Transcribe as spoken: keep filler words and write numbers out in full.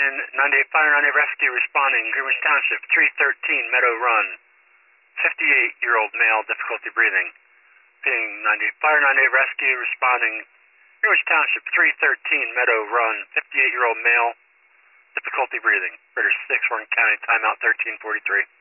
ninety-eight Fire ninety-eight Rescue responding, Greenwich Township, three thirteen Meadow Run, fifty-eight-year-old male, difficulty breathing. Being ninety-eight Fire ninety-eight Rescue responding, Greenwich Township, three thirteen Meadow Run, fifty-eight-year-old male, difficulty breathing. British six, Warren County, timeout thirteen forty-three.